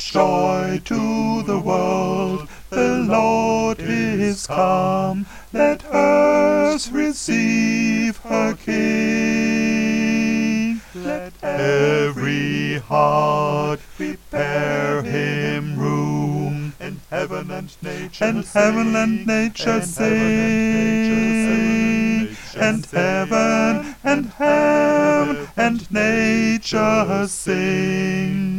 joy to the world, the Lord is come. Let earth receive her King. Let every heart prepare him room, and heaven and nature sing, and heaven and nature sing.